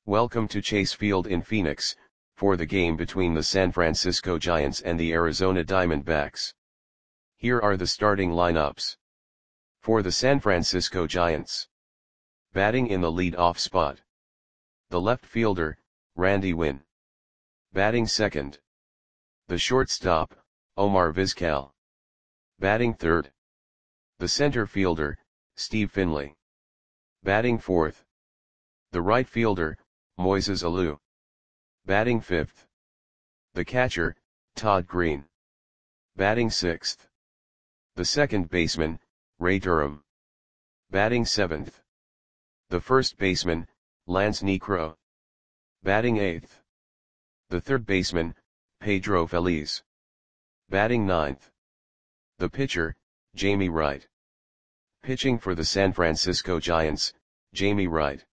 Welcome to Chase Field in Phoenix, for the game between the San Francisco Giants and the Arizona Diamondbacks. Here are the starting lineups. For the San Francisco Giants. Batting in the lead-off spot. The left fielder, Randy Winn. Batting second. The shortstop, Omar Vizquel. Batting third. The center fielder, Steve Finley. Batting fourth. The right fielder, Moises Alou. Batting fifth. The catcher, Todd Green. Batting sixth. The second baseman, Ray Durham. Batting seventh. The first baseman, Lance Niekro. Batting eighth. The third baseman, Pedro Feliz. Batting ninth. The pitcher, Jamie Wright. Pitching for the San Francisco Giants, Jamie Wright.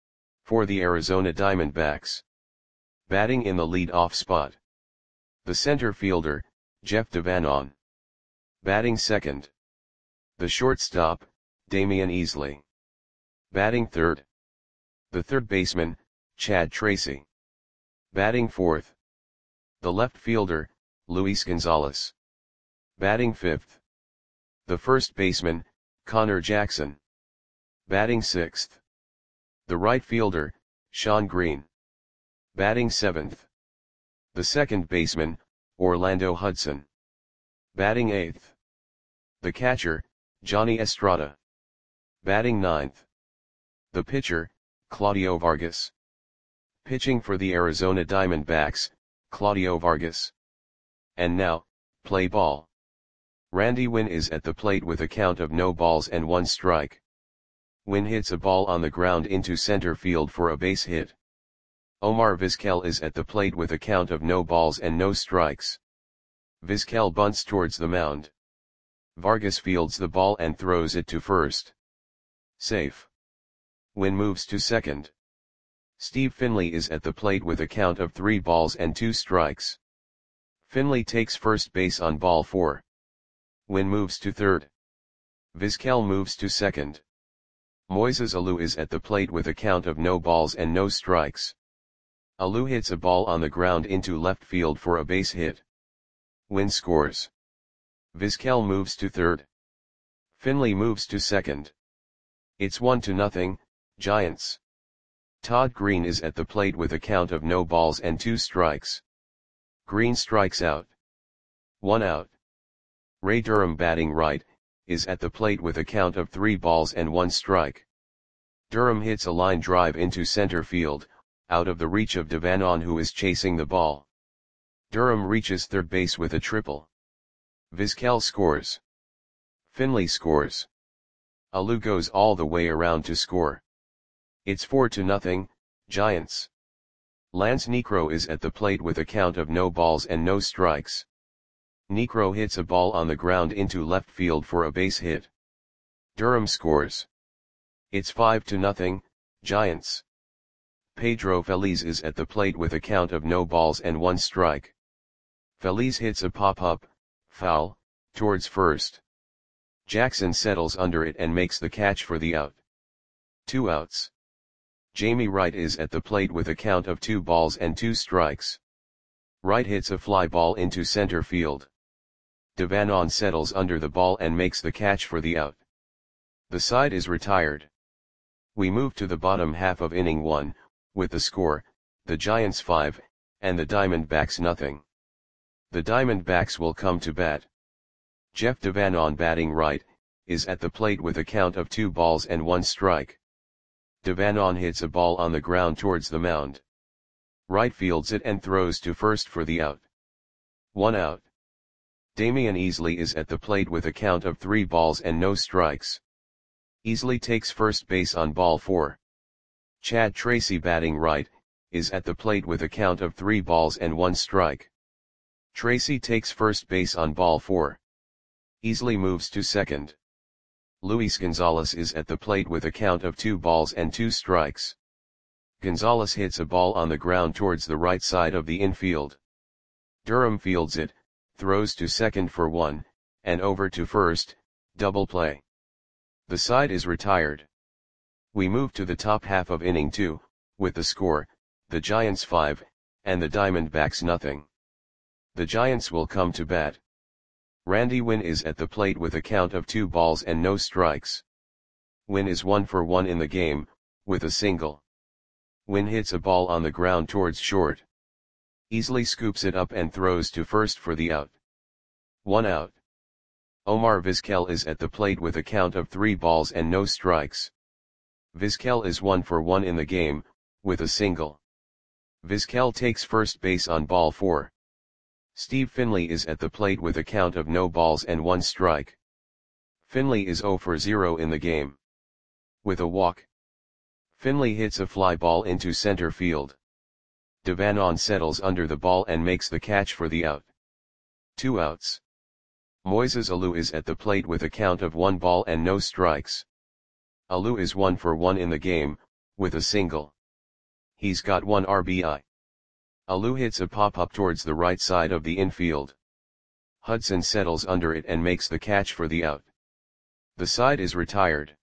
For the Arizona Diamondbacks. Batting in the lead-off spot. The center fielder, Jeff Devanon. Batting second. The shortstop, Damian Easley. Batting third. The third baseman, Chad Tracy. Batting fourth. The left fielder, Luis Gonzalez. Batting fifth. The first baseman, Connor Jackson. Batting sixth. The right fielder, Sean Green. Batting seventh. The second baseman, Orlando Hudson. Batting eighth. The catcher, Johnny Estrada. Batting ninth. The pitcher, Claudio Vargas. Pitching for the Arizona Diamondbacks, Claudio Vargas. And now, play ball. Randy Winn is at the plate with a count of no balls and one strike. Winn hits a ball on the ground into center field for a base hit. Omar Vizquel is at the plate with a count of no balls and no strikes. Vizquel bunts towards the mound. Vargas fields the ball and throws it to first. Safe. Winn moves to second. Steve Finley is at the plate with a count of 3 balls and 2 strikes. Finley takes first base on ball 4. Winn moves to third. Vizquel moves to second. Moises Alou is at the plate with a count of no balls and no strikes. Alou hits a ball on the ground into left field for a base hit. Winn scores. Vizquel moves to third. Finley moves to second. It's 1-0, Giants. Todd Green is at the plate with a count of no balls and 2 strikes. Green strikes out. 1 out. Ray Durham, batting right, is at the plate with a count of 3 balls and 1 strike. Durham hits a line drive into center field, out of the reach of Devanon, who is chasing the ball. Durham reaches third base with a triple. Vizquel scores. Finley scores. Alou goes all the way around to score. It's 4-0, Giants. Lance Niekro is at the plate with a count of no balls and no strikes. Niekro hits a ball on the ground into left field for a base hit. Durham scores. It's 5-0, Giants. Pedro Feliz is at the plate with a count of no balls and 1 strike. Feliz hits a pop-up, foul, towards first. Jackson settles under it and makes the catch for the out. 2 outs. Jamie Wright is at the plate with a count of 2 balls and 2 strikes. Wright hits a fly ball into center field. Devanon settles under the ball and makes the catch for the out. The side is retired. We move to the bottom half of inning 1, with the score, the Giants 5, and the Diamondbacks 0. The Diamondbacks will come to bat. Jeff Devanon, batting right, is at the plate with a count of 2 balls and 1 strike. Devanon hits a ball on the ground towards the mound. Wright fields it and throws to first for the out. 1 out. Damian Easley is at the plate with a count of 3 balls and no strikes. Easley takes first base on ball 4. Chad Tracy, batting right, is at the plate with a count of 3 balls and 1 strike. Tracy takes first base on ball 4. Easley moves to second. Luis Gonzalez is at the plate with a count of 2 balls and 2 strikes. Gonzalez hits a ball on the ground towards the right side of the infield. Durham fields it, throws to second for 1, and over to first, double play. The side is retired. We move to the top half of inning 2, with the score, the Giants 5, and the Diamondbacks nothing. The Giants will come to bat. Randy Winn is at the plate with a count of 2 balls and no strikes. Winn is 1 for 1 in the game, with a single. Winn hits a ball on the ground towards short. Easily scoops it up and throws to first for the out. 1 out. Omar Vizquel is at the plate with a count of 3 balls and no strikes. Vizquel is 1 for 1 in the game, with a single. Vizquel takes first base on ball 4. Steve Finley is at the plate with a count of no balls and 1 strike. Finley is 0 for 0 in the game. With a walk. Finley hits a fly ball into center field. Devanon settles under the ball and makes the catch for the out. 2 outs. Moises Alou is at the plate with a count of 1 ball and no strikes. Alou is 1 for 1 in the game, with a single. He's got 1 RBI. Alou hits a pop-up towards the right side of the infield. Hudson settles under it and makes the catch for the out. The side is retired.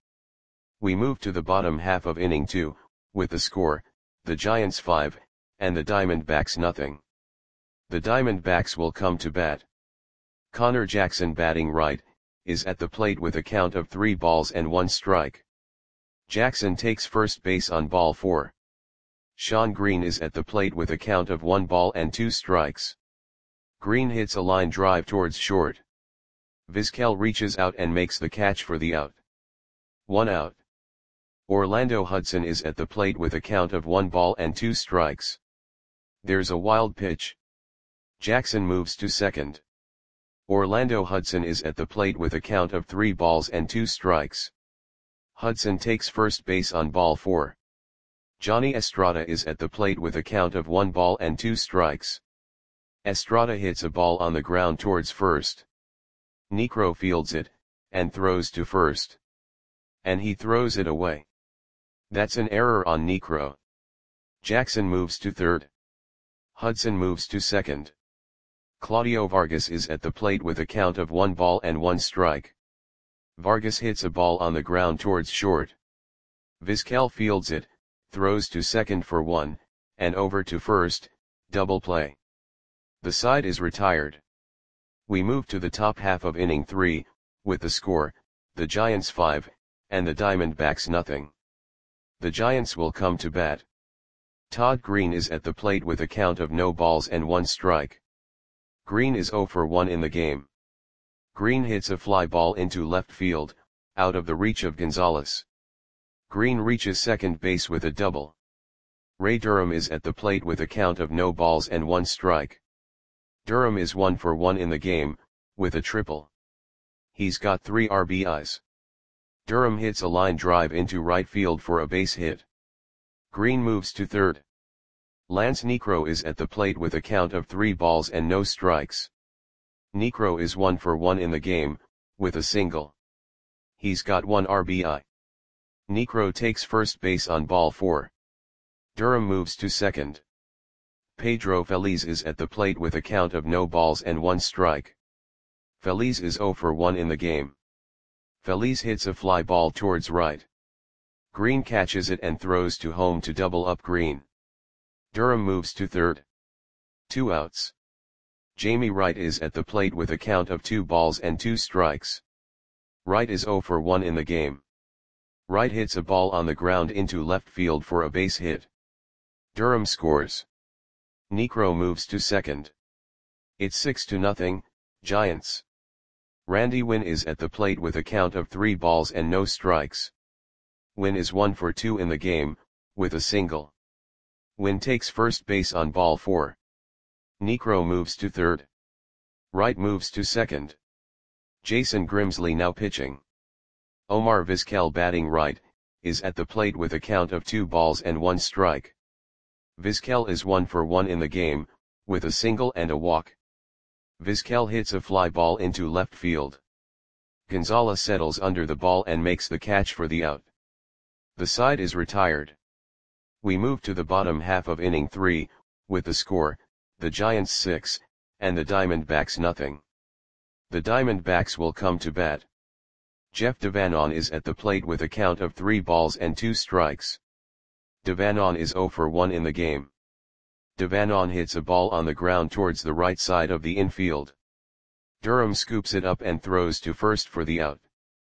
We move to the bottom half of inning 2, with the score, the Giants 5, and the Diamondbacks nothing. The Diamondbacks will come to bat. Connor Jackson, batting right, is at the plate with a count of 3 balls and 1 strike. Jackson takes first base on ball 4. Sean Green is at the plate with a count of 1 ball and 2 strikes. Green hits a line drive towards short. Vizquel reaches out and makes the catch for the out. 1 out. Orlando Hudson is at the plate with a count of 1 ball and 2 strikes. There's a wild pitch. Jackson moves to second. Orlando Hudson is at the plate with a count of 3 balls and 2 strikes. Hudson takes first base on ball 4. Johnny Estrada is at the plate with a count of 1 ball and 2 strikes. Estrada hits a ball on the ground towards first. Niekro fields it, and throws to first. And he throws it away. That's an error on Niekro. Jackson moves to third. Hudson moves to second. Claudio Vargas is at the plate with a count of 1 ball and 1 strike. Vargas hits a ball on the ground towards short. Vizquel fields it, throws to second for 1, and over to first, double play. The side is retired. We move to the top half of inning 3, with the score, the Giants 5, and the Diamondbacks nothing. The Giants will come to bat. Todd Green is at the plate with a count of no balls and 1 strike. Green is 0 for 1 in the game. Green hits a fly ball into left field, out of the reach of Gonzalez. Green reaches second base with a double. Ray Durham is at the plate with a count of no balls and 1 strike. Durham is 1 for 1 in the game, with a triple. He's got 3 RBIs. Durham hits a line drive into right field for a base hit. Green moves to third. Lance Niekro is at the plate with a count of 3 balls and no strikes. Niekro is 1 for 1 in the game, with a single. He's got 1 RBI. Niekro takes first base on ball 4. Durham moves to second. Pedro Feliz is at the plate with a count of no balls and 1 strike. Feliz is 0 for 1 in the game. Feliz hits a fly ball towards right. Green catches it and throws to home to double up Green. Durham moves to third. 2 outs. Jamie Wright is at the plate with a count of 2 balls and 2 strikes. Wright is 0 for 1 in the game. Wright hits a ball on the ground into left field for a base hit. Durham scores. Niekro moves to second. It's 6-0, Giants. Randy Winn is at the plate with a count of 3 balls and no strikes. Winn is 1 for 2 in the game, with a single. Winn takes first base on ball 4. Niekro moves to third. Wright moves to second. Jason Grimsley now pitching. Omar Vizquel, batting right, is at the plate with a count of 2 balls and 1 strike. Vizquel is 1 for 1 in the game, with a single and a walk. Vizquel hits a fly ball into left field. Gonzalez settles under the ball and makes the catch for the out. The side is retired. We move to the bottom half of inning 3, with the score, the Giants 6, and the Diamondbacks nothing. The Diamondbacks will come to bat. Jeff Devanon is at the plate with a count of 3 balls and 2 strikes. Devanon is 0 for 1 in the game. Devanon hits a ball on the ground towards the right side of the infield. Durham scoops it up and throws to first for the out.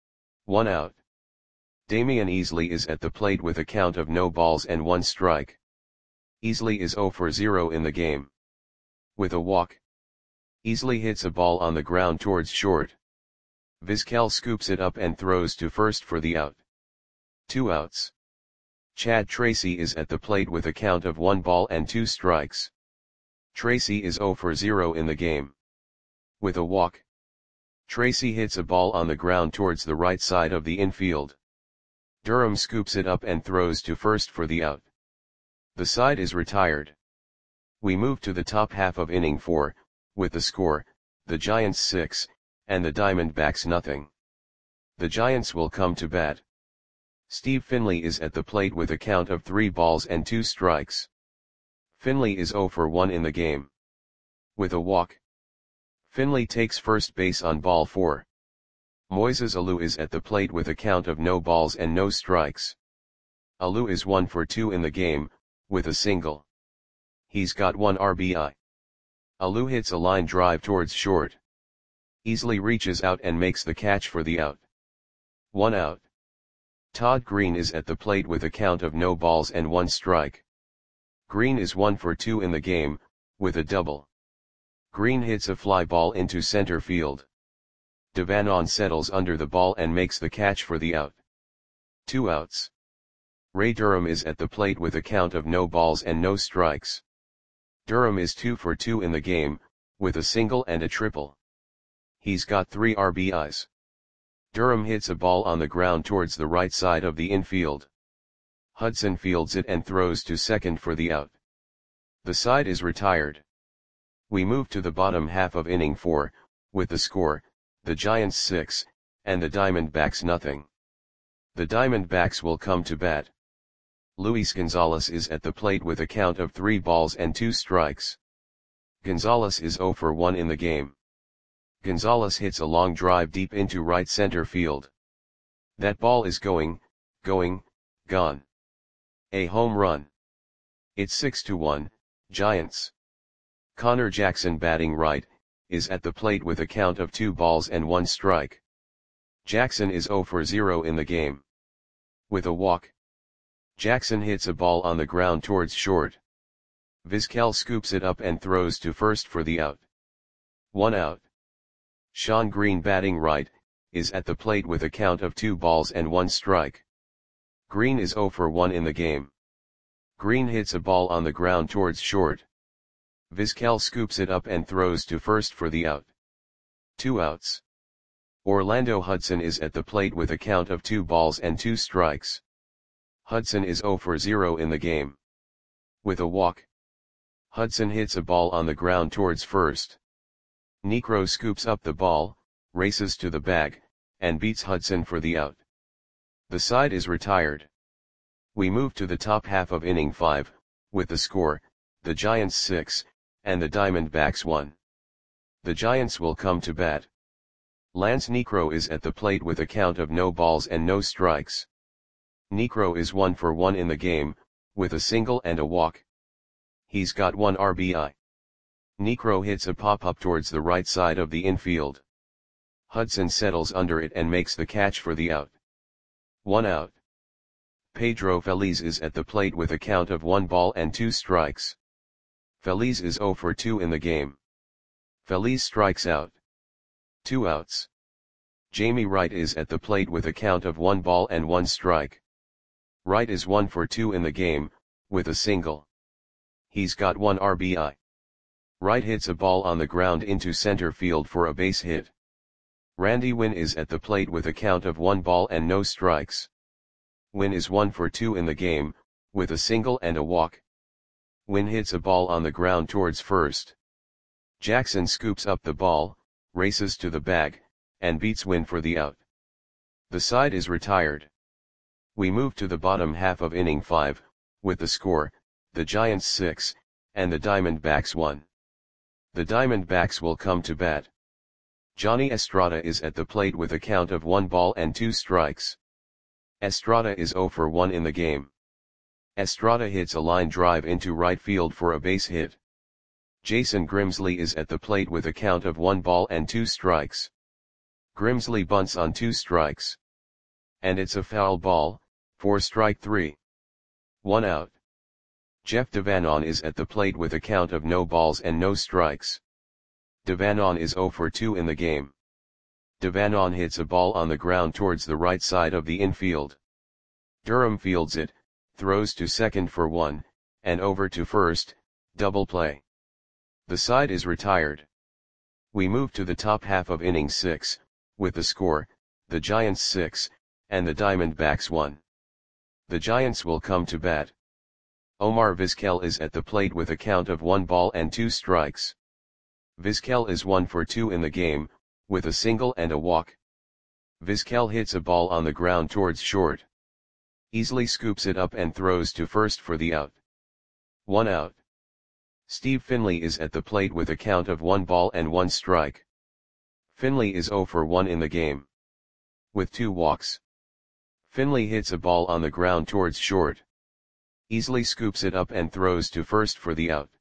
1 out. Damian Easley is at the plate with a count of no balls and 1 strike. Easley is 0 for 0 in the game. With a walk. Easley hits a ball on the ground towards short. Vizquel scoops it up and throws to first for the out. 2 outs. Chad Tracy is at the plate with a count of 1 ball and 2 strikes. Tracy is 0 for 0 in the game. With a walk. Tracy hits a ball on the ground towards the right side of the infield. Durham scoops it up and throws to first for the out. The side is retired. We move to the top half of inning 4, with the score, the Giants 6, and the Diamondbacks nothing. The Giants will come to bat. Steve Finley is at the plate with a count of 3 balls and 2 strikes. Finley is 0 for 1 in the game. With a walk. Finley takes first base on ball 4. Moises Alou is at the plate with a count of no balls and no strikes. Alou is 1 for 2 in the game, with a single. He's got 1 RBI. Alou hits a line drive towards short. Easley reaches out and makes the catch for the out. 1 out. Todd Green is at the plate with a count of no balls and 1 strike. Green is 1 for 2 in the game, with a double. Green hits a fly ball into center field. Devanon settles under the ball and makes the catch for the out. 2 outs. Ray Durham is at the plate with a count of no balls and no strikes. Durham is 2 for 2 in the game, with a single and a triple. He's got 3 RBIs. Durham hits a ball on the ground towards the right side of the infield. Hudson fields it and throws to second for the out. The side is retired. We move to the bottom half of inning 4, with the score, the Giants 6, and the Diamondbacks nothing. The Diamondbacks will come to bat. Luis Gonzalez is at the plate with a count of 3 balls and 2 strikes. Gonzalez is 0 for 1 in the game. Gonzalez hits a long drive deep into right center field. That ball is gone. A home run. It's 6-1, Giants. Connor Jackson, batting right, is at the plate with a count of 2 balls and 1 strike. Jackson is 0 for 0 in the game. With a walk. Jackson hits a ball on the ground towards short. Vizquel scoops it up and throws to first for the out. 1 out. Sean Green, batting right, is at the plate with a count of 2 balls and 1 strike. Green is 0 for 1 in the game. Green hits a ball on the ground towards short. Vizquel scoops it up and throws to first for the out. 2 outs. Orlando Hudson is at the plate with a count of 2 balls and 2 strikes. Hudson is 0 for 0 in the game. With a walk. Hudson hits a ball on the ground towards first. Niekro scoops up the ball, races to the bag, and beats Hudson for the out. The side is retired. We move to the top half of inning 5, with the score, the Giants 6, and the Diamondbacks 1. The Giants will come to bat. Lance Niekro is at the plate with a count of no balls and no strikes. Niekro is 1 for 1 in the game, with a single and a walk. He's got 1 RBI. Niekro hits a pop-up towards the right side of the infield. Hudson settles under it and makes the catch for the out. 1 out. Pedro Feliz is at the plate with a count of 1 ball and 2 strikes. Feliz is 0 for 2 in the game. Feliz strikes out. 2 outs. Jamie Wright is at the plate with a count of 1 ball and 1 strike. Wright is 1 for 2 in the game, with a single. He's got 1 RBI. Wright hits a ball on the ground into center field for a base hit. Randy Winn is at the plate with a count of 1 ball and no strikes. Winn is 1 for 2 in the game, with a single and a walk. Winn hits a ball on the ground towards first. Jackson scoops up the ball, races to the bag, and beats Winn for the out. The side is retired. We move to the bottom half of inning 5, with the score, the Giants 6, and the Diamondbacks 1. The Diamondbacks will come to bat. Johnny Estrada is at the plate with a count of 1 ball and 2 strikes. Estrada is 0 for 1 in the game. Estrada hits a line drive into right field for a base hit. Jason Grimsley is at the plate with a count of 1-2 strikes. Grimsley bunts on 2 strikes. And it's a foul ball, for strike 3. 1 out. Jeff Devanon is at the plate with a count of no balls and no strikes. Devanon is 0 for 2 in the game. Devanon hits a ball on the ground towards the right side of the infield. Durham fields it, throws to second for 1, and over to first, double play. The side is retired. We move to the top half of inning 6, with the score, the Giants 6, and the Diamondbacks 1. The Giants will come to bat. Omar Vizquel is at the plate with a count of 1-2 strikes. Vizquel is 1 for 2 in the game, with a single and a walk. Vizquel hits a ball on the ground towards short. Easily scoops it up and throws to first for the out. 1 out. Steve Finley is at the plate with a count of 1-1 strike. Finley is 0 for 1 in the game. With 2 walks. Finley hits a ball on the ground towards short. Easily scoops it up and throws to first for the out.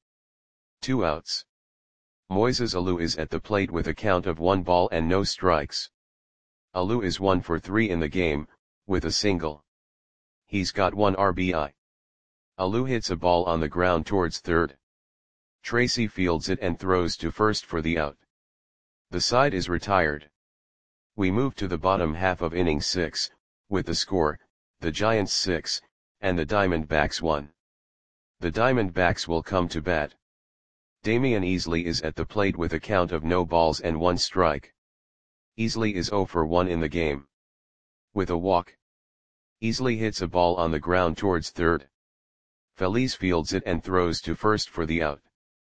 2 outs. Moises Alou is at the plate with a count of 1-0 strikes. Alou is 1 for 3 in the game, with a single. He's got 1 RBI. Alou hits a ball on the ground towards third. Tracy fields it and throws to first for the out. The side is retired. We move to the bottom half of inning 6, with the score, the Giants 6, and the Diamondbacks 1. The Diamondbacks will come to bat. Damian Easley is at the plate with a count of no balls and 1 strike. Easley is 0 for 1 in the game. With a walk. Easley hits a ball on the ground towards third. Feliz fields it and throws to first for the out.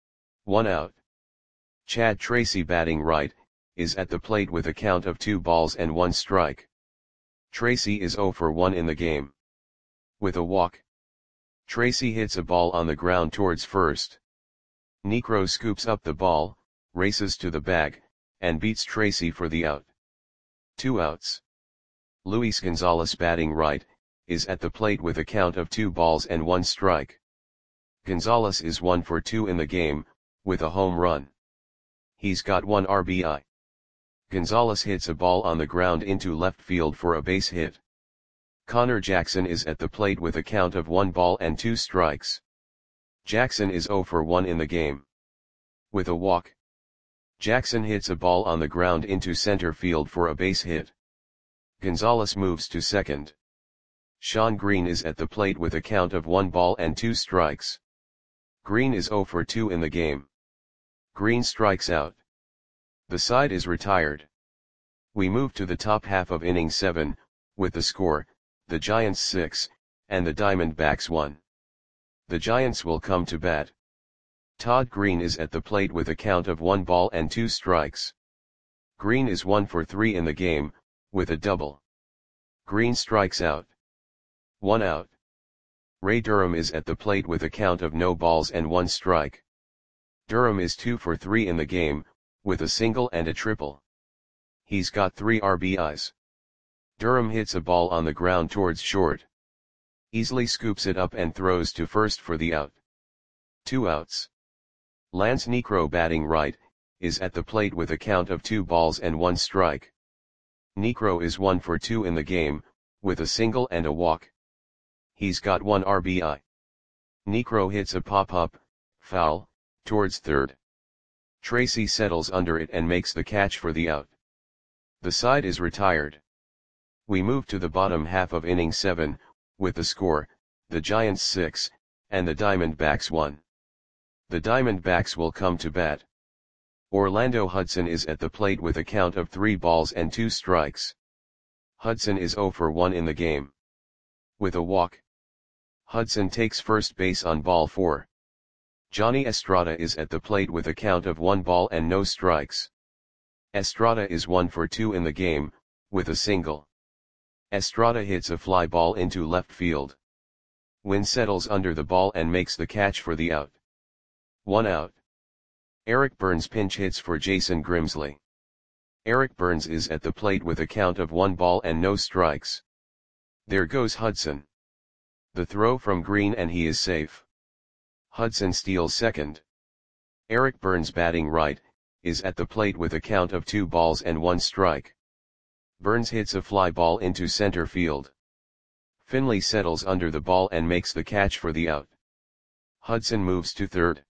1 out. Chad Tracy, batting right, is at the plate with a count of 2 balls and 1 strike. Tracy is 0 for 1 in the game. With a walk. Tracy hits a ball on the ground towards first. Niekro scoops up the ball, races to the bag, and beats Tracy for the out. 2 outs. Luis Gonzalez, batting right, is at the plate with a count of 2 balls and 1 strike. Gonzalez is 1 for 2 in the game, with a home run. He's got 1 RBI. Gonzalez hits a ball on the ground into left field for a base hit. Connor Jackson is at the plate with a count of 1-2 strikes. Jackson is 0 for 1 in the game. With a walk. Jackson hits a ball on the ground into center field for a base hit. Gonzalez moves to second. Sean Green is at the plate with a count of 1-2 strikes. Green is 0 for 2 in the game. Green strikes out. The side is retired. We move to the top half of inning 7, with the score, the Giants 6, and the Diamondbacks 1. The Giants will come to bat. Todd Green is at the plate with a count of 1-2 strikes. Green is 1 for 3 in the game, with a double. Green strikes out. 1 out. Ray Durham is at the plate with a count of no balls and 1 strike. Durham is 2 for 3 in the game, with a single and a triple. He's got 3 RBIs. Durham hits a ball on the ground towards short. Easily scoops it up and throws to first for the out. 2 outs. Lance Niekro, batting right, is at the plate with a count of 2 balls and 1 strike. Niekro is 1 for 2 in the game, with a single and a walk. He's got 1 RBI. Niekro hits a pop-up, foul, towards third. Tracy settles under it and makes the catch for the out. The side is retired. We move to the bottom half of inning 7, with the score, the Giants 6, and the Diamondbacks 1. The Diamondbacks will come to bat. Orlando Hudson is at the plate with a count of 3 balls and 2 strikes. Hudson is 0 for 1 in the game. With a walk. Hudson takes first base on ball 4. Johnny Estrada is at the plate with a count of 1 ball and no strikes. Estrada is 1 for 2 in the game, with a single. Estrada hits a fly ball into left field. Wynn settles under the ball and makes the catch for the out. 1 out. Eric Burns pinch hits for Jason Grimsley. Eric Burns is at the plate with a count of 1 ball and no strikes. There goes Hudson. The throw from Green and he is safe. Hudson steals second. Eric Burns batting right, is at the plate with a count of 2 balls and 1 strike. Burns hits a fly ball into center field. Finley settles under the ball and makes the catch for the out. Hudson moves to third.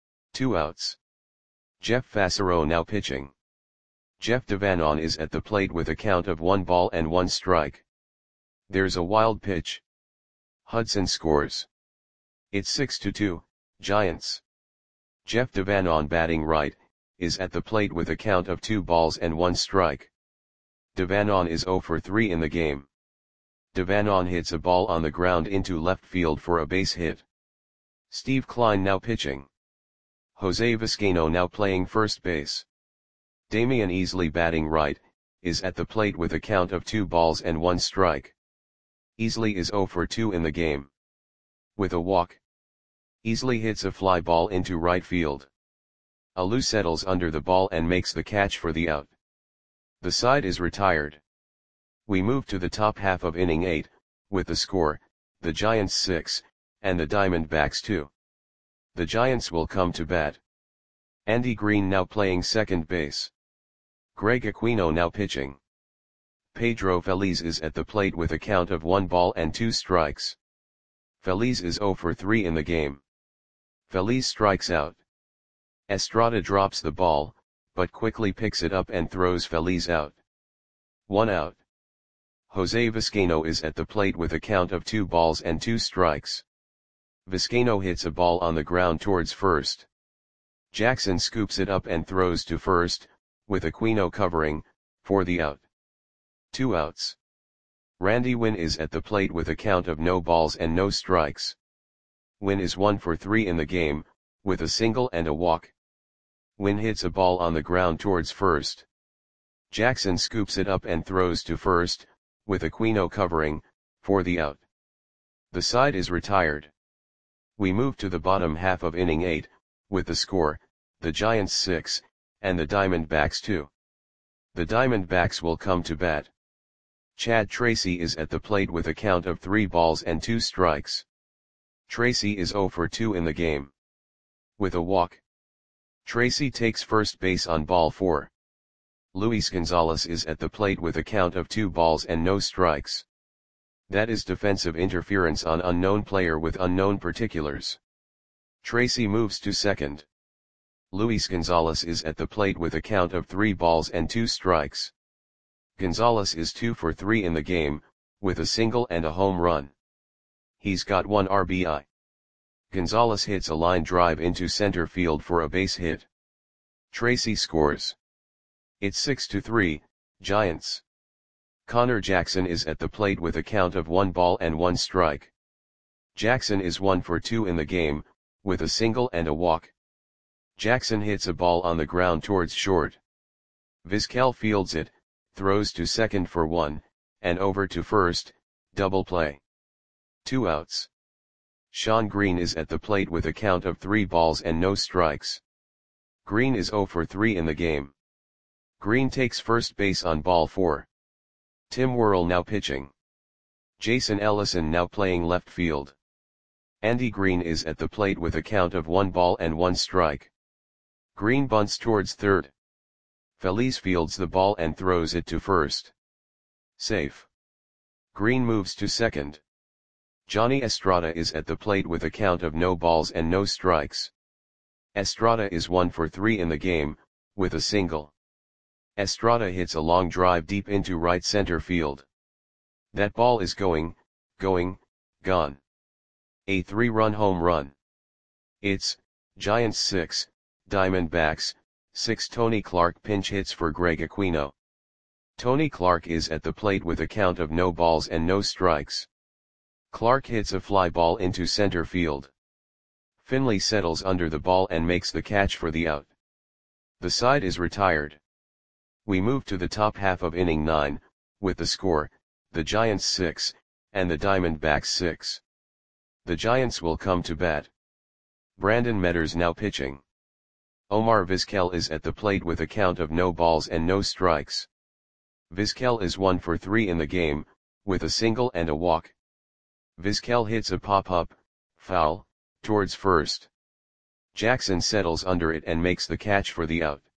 2 outs. Jeff Fassero now pitching. Jeff Devanon is at the plate with a count of 1 ball and 1 strike. There's a wild pitch. Hudson scores. It's 6-2, Giants. Jeff Devanon batting right, is at the plate with a count of 2 balls and 1 strike. Devanon is 0 for 3 in the game. Devanon hits a ball on the ground into left field for a base hit. Steve Klein now pitching. Jose Vizcaino now playing first base. Damian Easley batting right, is at the plate with a count of 2 balls and 1 strike. Easley is 0 for 2 in the game. With a walk. Easley hits a fly ball into right field. Alou settles under the ball and makes the catch for the out. The side is retired. We move to the top half of inning 8, with the score, the Giants 6, and the Diamondbacks 2. The Giants will come to bat. Andy Green now playing second base. Greg Aquino now pitching. Pedro Feliz is at the plate with a count of 1 ball and 2 strikes. Feliz is 0 for 3 in the game. Feliz strikes out. Estrada drops the ball, but quickly picks it up and throws Feliz out. 1 out. Jose Vizcaino is at the plate with a count of 2 balls and 2 strikes. Vizcaino hits a ball on the ground towards first. Jackson scoops it up and throws to first, with Aquino covering, for the out. 2 outs. Randy Winn is at the plate with a count of no balls and no strikes. Winn is 1 for 3 in the game, with a single and a walk. Winn hits a ball on the ground towards first. Jackson scoops it up and throws to first, with Aquino covering, for the out. The side is retired. We move to the bottom half of inning 8, with the score, the Giants 6, and the Diamondbacks 2. The Diamondbacks will come to bat. Chad Tracy is at the plate with a count of 3 balls and 2 strikes. Tracy is 0 for 2 in the game. With a walk. Tracy takes first base on ball 4. Luis Gonzalez is at the plate with a count of 2 balls and no strikes. That is defensive interference on unknown player with unknown particulars. Tracy moves to second. Luis Gonzalez is at the plate with a count of 3 balls and 2 strikes. Gonzalez is 2 for 3 in the game, with a single and a home run. He's got 1 RBI. Gonzalez hits a line drive into center field for a base hit. Tracy scores. It's 6-3, Giants. Connor Jackson is at the plate with a count of 1 ball and 1 strike. Jackson is 1 for 2 in the game, with a single and a walk. Jackson hits a ball on the ground towards short. Vizquel fields it, throws to second for 1, and over to first, double play. 2 outs. Sean Green is at the plate with a count of 3 balls and no strikes. Green is 0 for 3 in the game. Green takes first base on ball 4. Tim Worrell now pitching. Jason Ellison now playing left field. Andy Green is at the plate with a count of 1 ball and 1 strike. Green bunts towards third. Feliz fields the ball and throws it to first. Safe. Green moves to second. Johnny Estrada is at the plate with a count of no balls and no strikes. Estrada is 1 for 3 in the game, with a single. Estrada hits a long drive deep into right center field. That ball is gone. A 3-run home run. It's, Giants 6, Diamondbacks, 6. Tony Clark pinch hits for Greg Aquino. Tony Clark is at the plate with a count of no balls and no strikes. Clark hits a fly ball into center field. Finley settles under the ball and makes the catch for the out. The side is retired. We move to the top half of inning 9, with the score, the Giants 6, and the Diamondbacks 6. The Giants will come to bat. Brandon Metters now pitching. Omar Vizquel is at the plate with a count of no balls and no strikes. Vizquel is 1 for 3 in the game, with a single and a walk. Vizquel hits a pop-up, foul, towards first. Jackson settles under it and makes the catch for the out.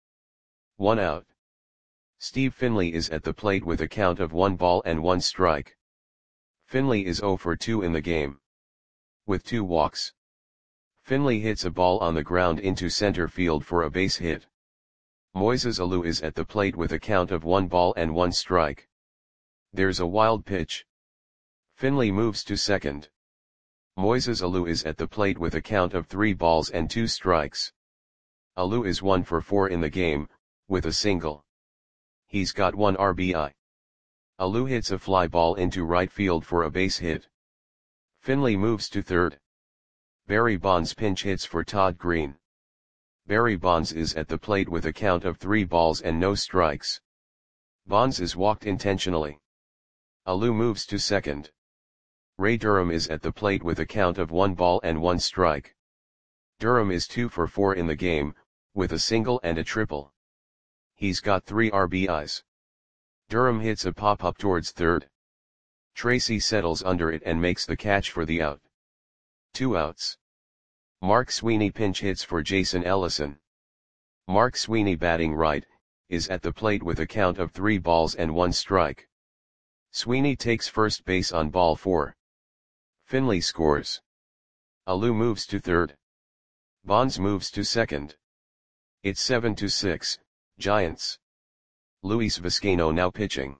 1 out. Steve Finley is at the plate with a count of 1 ball and 1 strike. Finley is 0 for 2 in the game, with 2 walks. Finley hits a ball on the ground into center field for a base hit. Moises Alou is at the plate with a count of 1 ball and 1 strike. There's a wild pitch. Finley moves to second. Moises Alou is at the plate with a count of 3 balls and 2 strikes. Alou is 1 for 4 in the game, with a single. He's got 1 RBI. Alou hits a fly ball into right field for a base hit. Finley moves to third. Barry Bonds pinch hits for Todd Green. Barry Bonds is at the plate with a count of 3 balls and no strikes. Bonds is walked intentionally. Alou moves to second. Ray Durham is at the plate with a count of 1 ball and 1 strike. Durham is 2 for 4 in the game, with a single and a triple. He's got 3 RBIs. Durham hits a pop-up towards third. Tracy settles under it and makes the catch for the out. 2 outs. Mark Sweeney pinch hits for Jason Ellison. Mark Sweeney, batting right, is at the plate with a count of 3 balls and 1 strike. Sweeney takes first base on ball 4. Finley scores. Alou moves to third. Bonds moves to second. It's 7-6, Giants. Luis Vizcaino now pitching.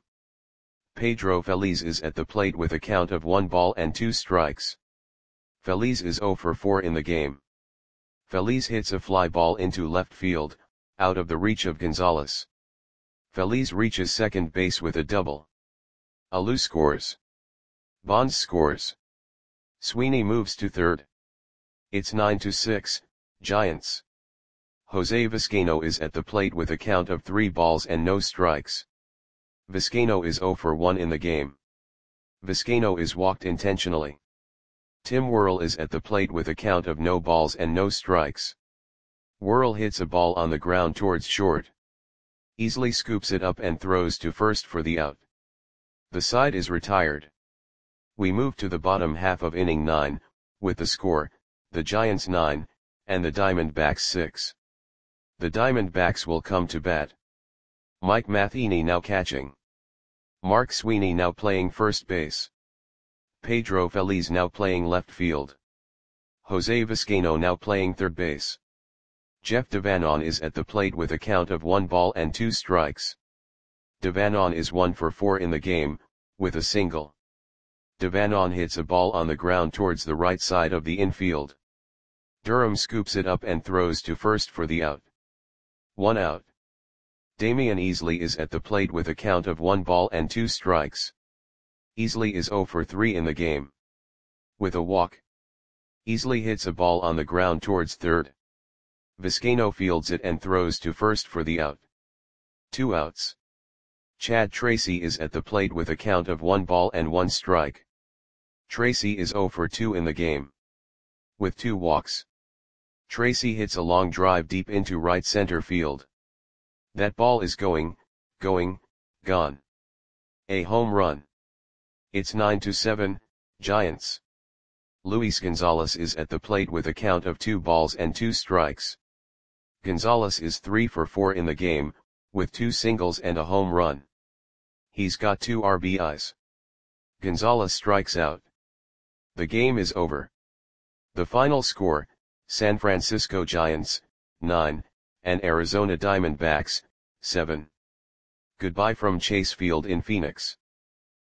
Pedro Feliz is at the plate with a count of 1 ball and 2 strikes. Feliz is 0 for 4 in the game. Feliz hits a fly ball into left field, out of the reach of Gonzalez. Feliz reaches second base with a double. Alou scores. Bonds scores. Sweeney moves to third. It's 9-6, Giants. Jose Vizcaino is at the plate with a count of 3 balls and no strikes. Vizcaino is 0 for 1 in the game. Vizcaino is walked intentionally. Tim Worrell is at the plate with a count of no balls and no strikes. Worrell hits a ball on the ground towards short. Easily scoops it up and throws to first for the out. The side is retired. We move to the bottom half of inning 9, with the score, the Giants 9, and the Diamondbacks 6. The Diamondbacks will come to bat. Mike Matheny now catching. Mark Sweeney now playing first base. Pedro Feliz now playing left field. Jose Vizcaino now playing third base. Jeff Devanon is at the plate with a count of 1 ball and 2 strikes. Devanon is 1 for 4 in the game, with a single. Devanon hits a ball on the ground towards the right side of the infield. Durham scoops it up and throws to first for the out. 1 out. Damian Easley is at the plate with a count of 1 ball and 2 strikes. Easley is 0 for 3 in the game, with a walk. Easley hits a ball on the ground towards third. Vizcaino fields it and throws to first for the out. 2 outs. Chad Tracy is at the plate with a count of 1 ball and 1 strike. Tracy is 0 for 2 in the game, with 2 walks. Tracy hits a long drive deep into right center field. That ball is gone. A home run. It's 9-7, Giants. Luis Gonzalez is at the plate with a count of 2 balls and 2 strikes. Gonzalez is 3 for 4 in the game, with 2 singles and a home run. He's got 2 RBIs. Gonzalez strikes out. The game is over. The final score, San Francisco Giants, 9, and Arizona Diamondbacks, 7. Goodbye from Chase Field in Phoenix.